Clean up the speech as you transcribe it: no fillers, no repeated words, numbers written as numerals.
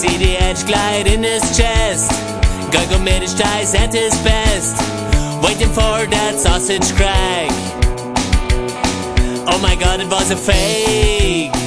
see the edge glide in his chest. Guy made his ties at his best, waiting for that sausage crack. Oh my god, it was a fake.